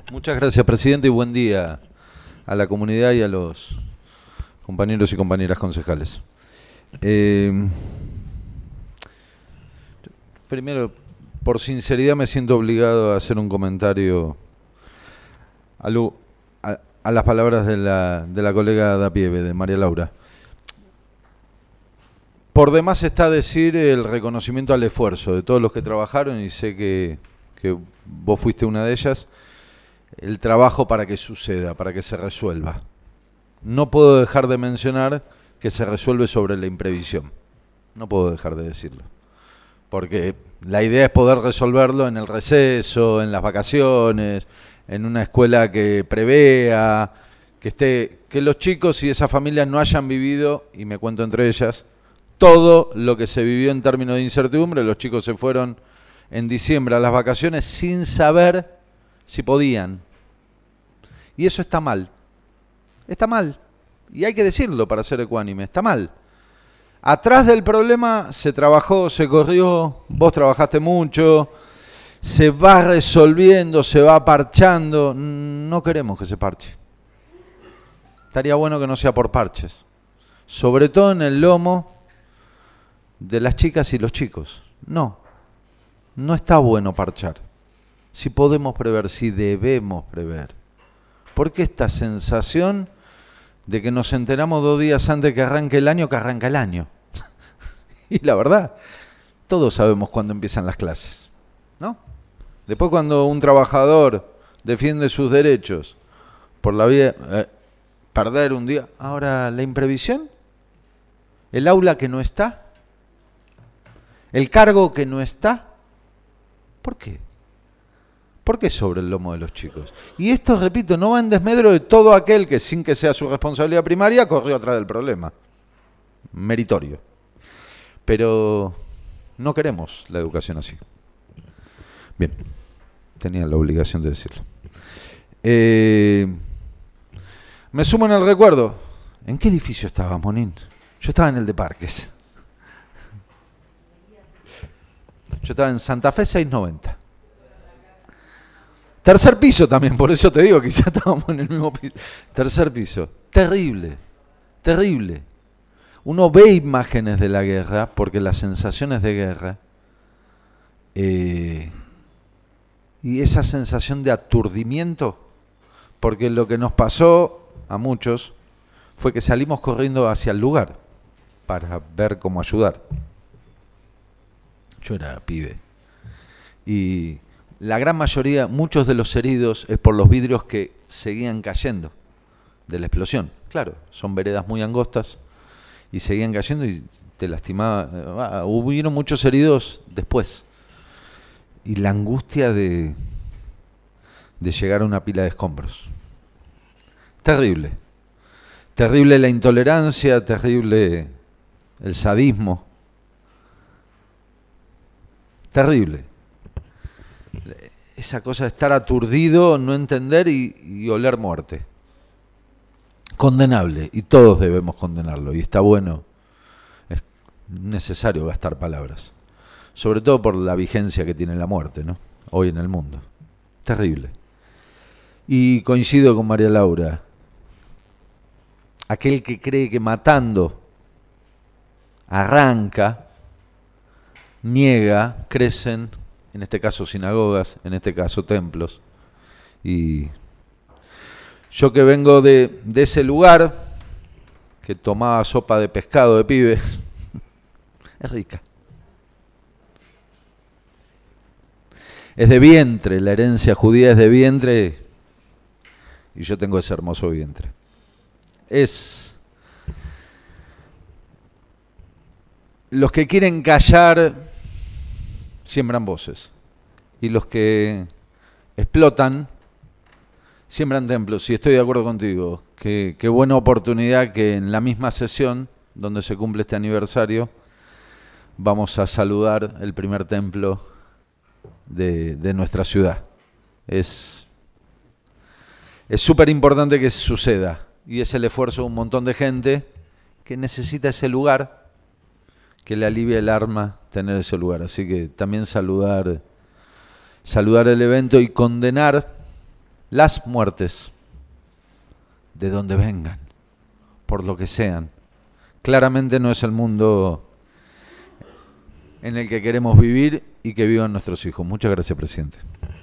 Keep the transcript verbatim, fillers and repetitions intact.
Muchas gracias, presidente, y buen día a la comunidad y a los compañeros y compañeras concejales. Eh, primero, por sinceridad me siento obligado a hacer un comentario a, lo, a, a las palabras de la, de la colega Dapieve, de María Laura. Por demás está decir el reconocimiento al esfuerzo de todos los que trabajaron, y sé que, que vos fuiste una de ellas, el trabajo para que suceda, para que se resuelva. No puedo dejar de mencionar que se resuelve sobre la imprevisión. No puedo dejar de decirlo. Porque la idea es poder resolverlo en el receso, en las vacaciones, en una escuela que prevea, que esté, que los chicos y esas familias no hayan vivido, y me cuento entre ellas, todo lo que se vivió en términos de incertidumbre. Los chicos se fueron en diciembre a las vacaciones sin saber si podían. Y eso está mal. Está mal. Y hay que decirlo para ser ecuánime. Está mal. Atrás del problema se trabajó, se corrió, vos trabajaste mucho, se va resolviendo, se va parchando. No queremos que se parche. Estaría bueno que no sea por parches. Sobre todo en el lomo de las chicas y los chicos. No. No está bueno parchar. Si podemos prever, si debemos prever. ¿Por qué esta sensación de que nos enteramos dos días antes que arranque el año, que arranca el año? Y la verdad, todos sabemos cuándo empiezan las clases, ¿no? Después, cuando un trabajador defiende sus derechos por la vida, eh, perder un día. Ahora, la imprevisión, el aula que no está, el cargo que no está. ¿Por qué? ¿Por qué sobre el lomo de los chicos? Y esto, repito, no va en desmedro de todo aquel que, sin que sea su responsabilidad primaria, corrió atrás del problema. Meritorio. Pero no queremos la educación así. Bien, tenía la obligación de decirlo. Eh, me sumo en el recuerdo. ¿En qué edificio estaba, Monín? Yo estaba en el de Parques. Yo estaba en Santa Fe seiscientos noventa. Tercer piso también, por eso te digo que ya estábamos en el mismo piso. Tercer piso. Terrible, terrible. Uno ve imágenes de la guerra, porque las sensaciones de guerra, eh, y esa sensación de aturdimiento, porque lo que nos pasó a muchos fue que salimos corriendo hacia el lugar para ver cómo ayudar. Yo era pibe. Y la gran mayoría, muchos de los heridos, es por los vidrios que seguían cayendo de la explosión. Claro, son veredas muy angostas y seguían cayendo y te lastimaba. Hubieron muchos heridos después. Y la angustia de, de llegar a una pila de escombros. Terrible. Terrible la intolerancia, terrible el sadismo. Terrible. Esa cosa de estar aturdido, no entender y, y oler muerte. Condenable, y todos debemos condenarlo, y está bueno, es necesario gastar palabras, sobre todo por la vigencia que tiene la muerte, ¿no? Hoy en el mundo. Terrible. Y coincido con María Laura, aquel que cree que matando arranca, niega, crecen, en este caso sinagogas, en este caso templos. Y yo que vengo de, de ese lugar, que tomaba sopa de pescado de pibe, es rica. Es de vientre, la herencia judía es de vientre, y yo tengo ese hermoso vientre. Es los que quieren callar siembran voces, y los que explotan siembran templos. Y estoy de acuerdo contigo, que qué buena oportunidad que en la misma sesión donde se cumple este aniversario vamos a saludar el primer templo de, de nuestra ciudad. Es es súper importante que suceda, y es el esfuerzo de un montón de gente que necesita ese lugar, que le alivia el alma tener ese lugar. Así que también saludar, saludar el evento y condenar las muertes, de donde vengan, por lo que sean, claramente no es el mundo en el que queremos vivir y que vivan nuestros hijos. Muchas gracias, presidente.